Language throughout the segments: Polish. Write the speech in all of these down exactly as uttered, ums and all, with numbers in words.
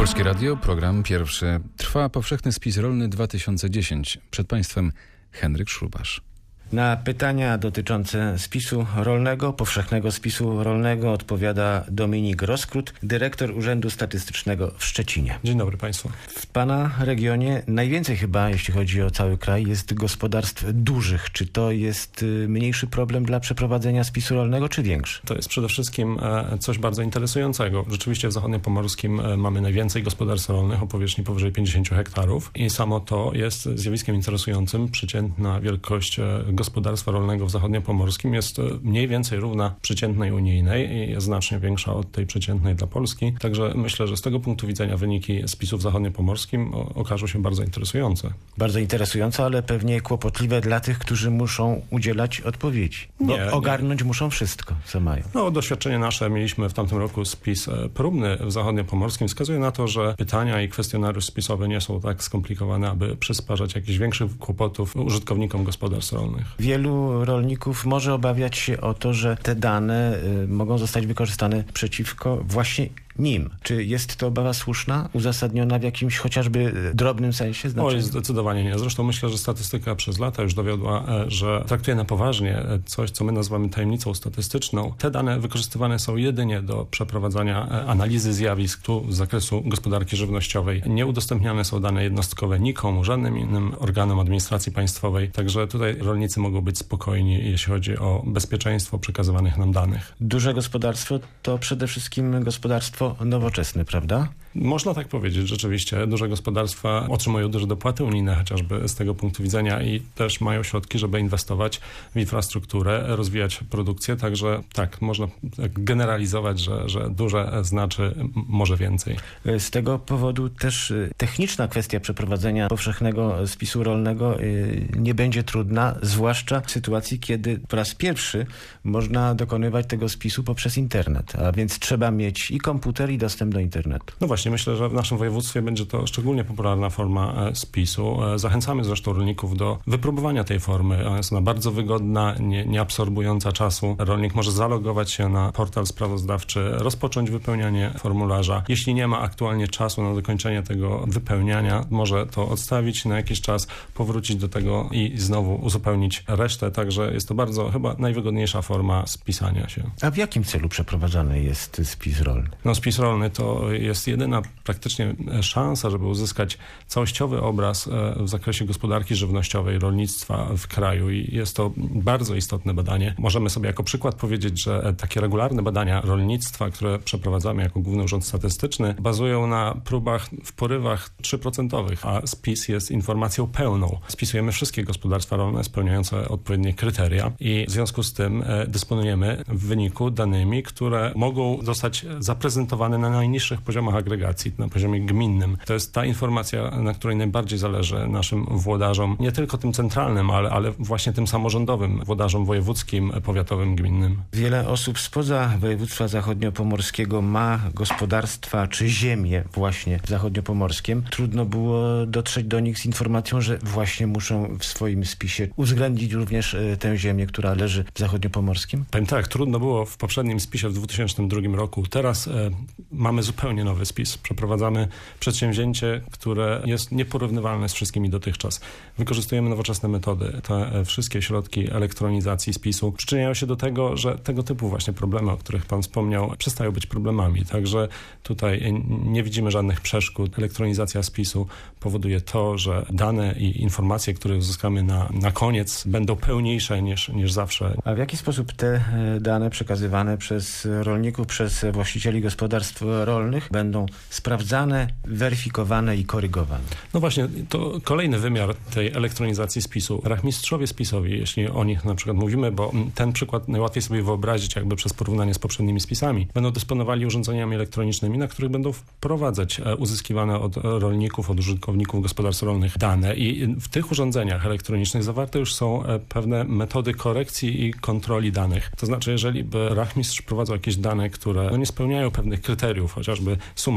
Polskie Radio, program pierwszy. Trwa powszechny spis rolny dwa tysiące dziesięć. Przed Państwem Henryk Szrubasz. Na pytania dotyczące spisu rolnego, powszechnego spisu rolnego odpowiada Dominik Roskrót, dyrektor Urzędu Statystycznego w Szczecinie. Dzień dobry Państwu. W Pana regionie najwięcej chyba, jeśli chodzi o cały kraj, jest gospodarstw dużych. Czy to jest mniejszy problem dla przeprowadzenia spisu rolnego, czy większy? To jest przede wszystkim coś bardzo interesującego. Rzeczywiście w zachodniopomorskim mamy najwięcej gospodarstw rolnych o powierzchni powyżej pięćdziesiąt hektarów i samo to jest zjawiskiem interesującym. Przeciętna wielkość gospodarstwa rolnego w zachodniopomorskim jest mniej więcej równa przeciętnej unijnej i jest znacznie większa od tej przeciętnej dla Polski. Także myślę, że z tego punktu widzenia wyniki spisu w zachodniopomorskim okażą się bardzo interesujące. Bardzo interesujące, ale pewnie kłopotliwe dla tych, którzy muszą udzielać odpowiedzi. Bo nie, ogarnąć nie. muszą wszystko, co mają. No, doświadczenie nasze, mieliśmy w tamtym roku spis próbny w zachodniopomorskim, wskazuje na to, że pytania i kwestionariusz spisowy nie są tak skomplikowane, aby przysparzać jakichś większych kłopotów użytkownikom gospodarstw rolnych. Wielu rolników może obawiać się o to, że te dane y, mogą zostać wykorzystane przeciwko właśnie nim. Czy jest to obawa słuszna, uzasadniona w jakimś chociażby drobnym sensie? Oj, zdecydowanie nie. Zresztą myślę, że statystyka przez lata już dowiodła, że traktuje na poważnie coś, co my nazywamy tajemnicą statystyczną. Te dane wykorzystywane są jedynie do przeprowadzania analizy zjawisk tu z zakresu gospodarki żywnościowej. Nie udostępniane są dane jednostkowe nikomu, żadnym innym organom administracji państwowej. Także tutaj rolnicy mogą być spokojni, jeśli chodzi o bezpieczeństwo przekazywanych nam danych. Duże gospodarstwo to przede wszystkim gospodarstwo nowoczesne, prawda? Można tak powiedzieć, rzeczywiście. Duże gospodarstwa otrzymują duże dopłaty unijne chociażby z tego punktu widzenia i też mają środki, żeby inwestować w infrastrukturę, rozwijać produkcję, także tak, można generalizować, że, że duże znaczy może więcej. Z tego powodu też techniczna kwestia przeprowadzenia powszechnego spisu rolnego nie będzie trudna, zwłaszcza w sytuacji, kiedy po raz pierwszy można dokonywać tego spisu poprzez internet, a więc trzeba mieć i komputer, i dostęp do internetu. No właśnie, myślę, że w naszym województwie będzie to szczególnie popularna forma spisu. Zachęcamy zresztą rolników do wypróbowania tej formy. Ona jest ona bardzo wygodna, nie, nie absorbująca czasu. Rolnik może zalogować się na portal sprawozdawczy, rozpocząć wypełnianie formularza. Jeśli nie ma aktualnie czasu na dokończenie tego wypełniania, może to odstawić na jakiś czas, powrócić do tego i znowu uzupełnić resztę. Także jest to bardzo chyba najwygodniejsza forma spisania się. A w jakim celu przeprowadzany jest spis rolny? No, spis rolny to jest jedyna praktycznie szansa, żeby uzyskać całościowy obraz w zakresie gospodarki żywnościowej, rolnictwa w kraju i jest to bardzo istotne badanie. Możemy sobie jako przykład powiedzieć, że takie regularne badania rolnictwa, które przeprowadzamy jako Główny Urząd Statystyczny, bazują na próbach w porywach trzy procent, a spis jest informacją pełną. Spisujemy wszystkie gospodarstwa rolne spełniające odpowiednie kryteria i w związku z tym dysponujemy w wyniku danymi, które mogą zostać zaprezentowane na najniższych poziomach agregacji, na poziomie gminnym. To jest ta informacja, na której najbardziej zależy naszym włodarzom, nie tylko tym centralnym, ale, ale właśnie tym samorządowym, włodarzom wojewódzkim, powiatowym, gminnym. Wiele osób spoza województwa zachodniopomorskiego ma gospodarstwa czy ziemię właśnie w zachodniopomorskim. Trudno było dotrzeć do nich z informacją, że właśnie muszą w swoim spisie uwzględnić również tę ziemię, która leży w zachodniopomorskim? Powiem tak, trudno było w poprzednim spisie w dwutysięcznym drugim roku. Teraz e, mamy zupełnie nowy spis. Przeprowadzamy przedsięwzięcie, które jest nieporównywalne z wszystkimi dotychczas. Wykorzystujemy nowoczesne metody. Te wszystkie środki elektronizacji spisu przyczyniają się do tego, że tego typu właśnie problemy, o których Pan wspomniał, przestają być problemami. Także tutaj nie widzimy żadnych przeszkód. Elektronizacja spisu powoduje to, że dane i informacje, które uzyskamy na, na koniec, będą pełniejsze niż, niż zawsze. A w jaki sposób te dane przekazywane przez rolników, przez właścicieli gospodarstw rolnych będą sprawdzane, weryfikowane i korygowane? No właśnie, to kolejny wymiar tej elektronizacji spisu. Rachmistrzowie spisowi, jeśli o nich na przykład mówimy, bo ten przykład najłatwiej sobie wyobrazić jakby przez porównanie z poprzednimi spisami, będą dysponowali urządzeniami elektronicznymi, na których będą wprowadzać uzyskiwane od rolników, od użytkowników gospodarstw rolnych dane i w tych urządzeniach elektronicznych zawarte już są pewne metody korekcji i kontroli danych. To znaczy, jeżeli by rachmistrz prowadzał jakieś dane, które no nie spełniają pewnych kryteriów, chociażby suma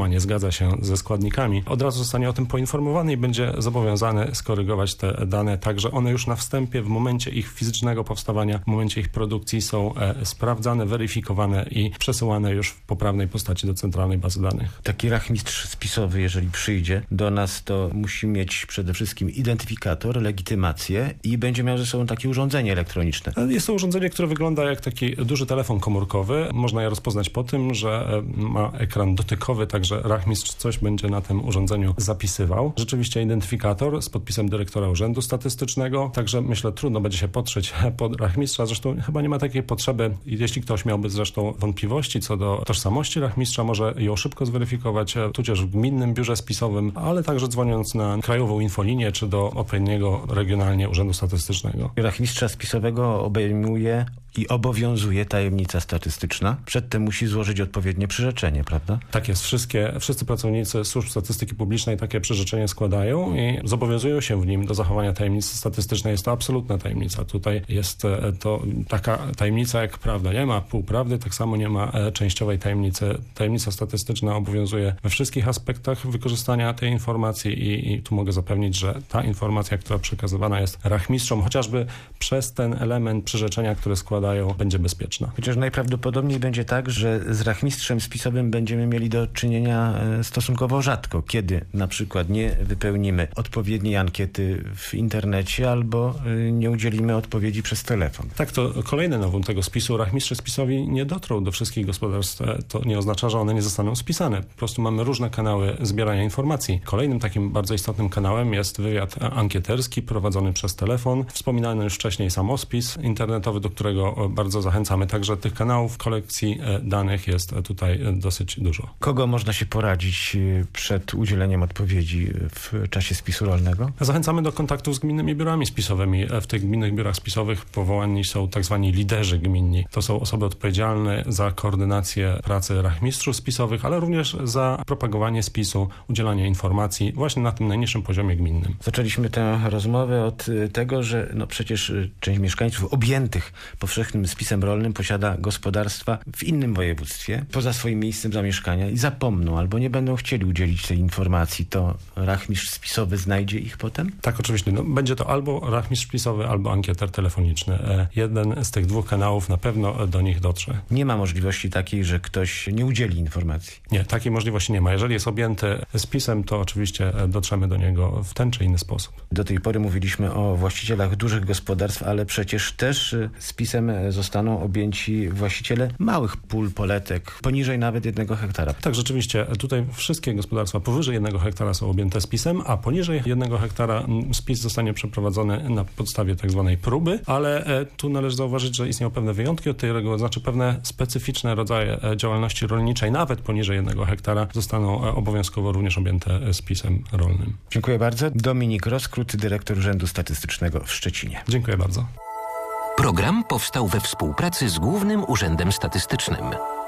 suma nie zgadza się ze składnikami, od razu zostanie o tym poinformowany i będzie zobowiązany skorygować te dane tak, że one już na wstępie, w momencie ich fizycznego powstawania, w momencie ich produkcji są e, sprawdzane, weryfikowane i przesyłane już w poprawnej postaci do centralnej bazy danych. Taki rachmistrz spisowy, jeżeli przyjdzie do nas, to musi mieć przede wszystkim identyfikator, legitymację i będzie miał ze sobą takie urządzenie elektroniczne. Jest to urządzenie, które wygląda jak taki duży telefon komórkowy. Można je rozpoznać po tym, że ma ekran dotykowy, także rachmistrz coś będzie na tym urządzeniu zapisywał. Rzeczywiście identyfikator z podpisem dyrektora Urzędu Statystycznego, także myślę, trudno będzie się podszyć pod rachmistrza. Zresztą chyba nie ma takiej potrzeby. Jeśli ktoś miałby zresztą wątpliwości co do tożsamości rachmistrza, może ją szybko zweryfikować, tudzież w gminnym biurze spisowym, ale także dzwoniąc na krajową infolinię czy do odpowiedniego regionalnie Urzędu Statystycznego. Rachmistrza spisowego obejmuje i obowiązuje tajemnica statystyczna. Przedtem musi złożyć odpowiednie przyrzeczenie, prawda? Tak jest. Wszystkie, wszyscy pracownicy służb statystyki publicznej takie przyrzeczenie składają i zobowiązują się w nim do zachowania tajemnicy statystycznej. Jest to absolutna tajemnica. Tutaj jest to taka tajemnica jak prawda. Nie ma półprawdy, tak samo nie ma częściowej tajemnicy. Tajemnica statystyczna obowiązuje we wszystkich aspektach wykorzystania tej informacji i, i tu mogę zapewnić, że ta informacja, która przekazywana jest rachmistrzom, chociażby przez ten element przyrzeczenia, które składa, będzie bezpieczna. Chociaż najprawdopodobniej będzie tak, że z rachmistrzem spisowym będziemy mieli do czynienia stosunkowo rzadko, kiedy na przykład nie wypełnimy odpowiedniej ankiety w internecie albo nie udzielimy odpowiedzi przez telefon. Tak, to kolejny nowum tego spisu. Rachmistrze spisowi nie dotrą do wszystkich gospodarstw. To nie oznacza, że one nie zostaną spisane. Po prostu mamy różne kanały zbierania informacji. Kolejnym takim bardzo istotnym kanałem jest wywiad ankieterski prowadzony przez telefon. Wspominany już wcześniej samospis internetowy, do którego bardzo zachęcamy. Także tych kanałów kolekcji danych jest tutaj dosyć dużo. Kogo można się poradzić przed udzieleniem odpowiedzi w czasie spisu rolnego? Zachęcamy do kontaktów z gminnymi biurami spisowymi. W tych gminnych biurach spisowych powołani są tak zwani liderzy gminni. To są osoby odpowiedzialne za koordynację pracy rachmistrzów spisowych, ale również za propagowanie spisu, udzielanie informacji właśnie na tym najniższym poziomie gminnym. Zaczęliśmy tę rozmowę od tego, że no przecież część mieszkańców objętych powszechnym spisem rolnym posiada gospodarstwa w innym województwie, poza swoim miejscem zamieszkania i zapomną albo nie będą chcieli udzielić tej informacji, to rachmistrz spisowy znajdzie ich potem? Tak, oczywiście. No, będzie to albo rachmistrz spisowy, albo ankieter telefoniczny. E, jeden z tych dwóch kanałów na pewno do nich dotrze. Nie ma możliwości takiej, że ktoś nie udzieli informacji? Nie, takiej możliwości nie ma. Jeżeli jest objęty spisem, to oczywiście dotrzemy do niego w ten czy inny sposób. Do tej pory mówiliśmy o właścicielach dużych gospodarstw, ale przecież też spisem zostaną objęci właściciele małych pól, poletek, poniżej nawet jednego hektara. Tak, rzeczywiście. Tutaj wszystkie gospodarstwa powyżej jednego hektara są objęte spisem, a poniżej jednego hektara spis zostanie przeprowadzony na podstawie tak zwanej próby, ale tu należy zauważyć, że istnieją pewne wyjątki od tej reguły, znaczy pewne specyficzne rodzaje działalności rolniczej, nawet poniżej jednego hektara, zostaną obowiązkowo również objęte spisem rolnym. Dziękuję bardzo. Dominik Roskrót, dyrektor Urzędu Statystycznego w Szczecinie. Dziękuję bardzo. Program powstał we współpracy z Głównym Urzędem Statystycznym.